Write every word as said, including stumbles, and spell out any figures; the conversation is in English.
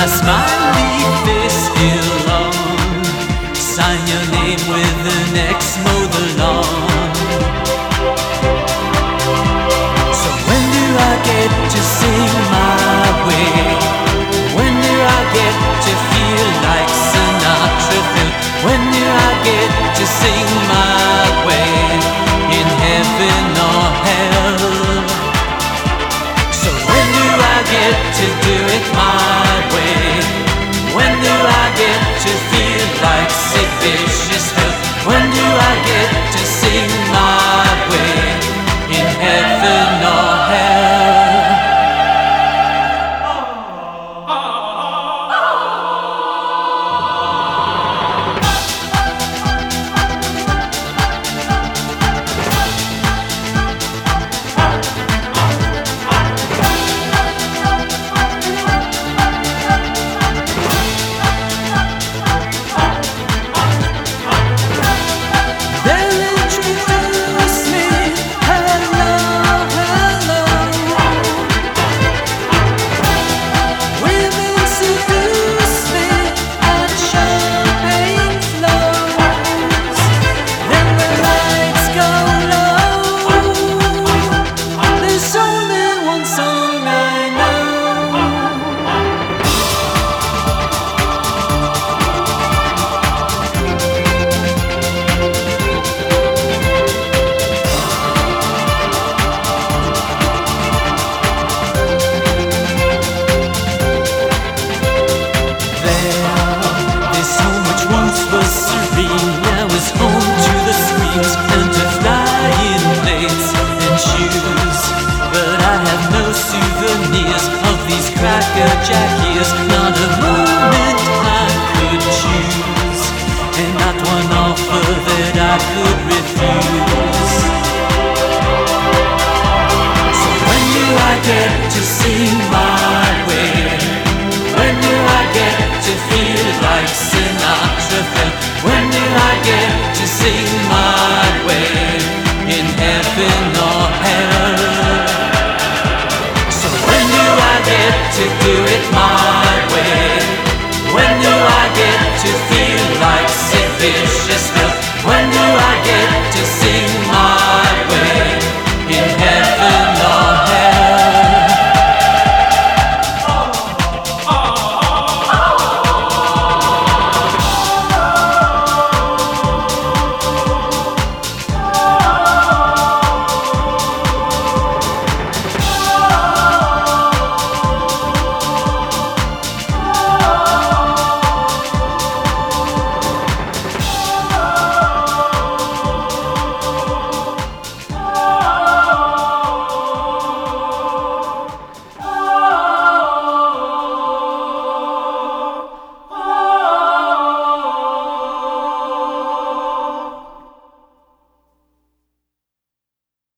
my smiley face still on. Sign your name with an X, mow the lawn. So when do I get to sing my way? When do I get to feel like Sinatra felt? When do I get to sing my way? In heaven or hell? So when do I get to do it my way? When do I get to feel like Sid Vicious felt? When do I get to sing my way? In heaven or hell? Jack years, not a moment I could choose, and not one offer that I could refuse. So when do I get to sing my way? When do I get to feel like Sinatra felt? When do I get to sing my way? In heaven or hell? So when do I get to do it my way? When do I get to feel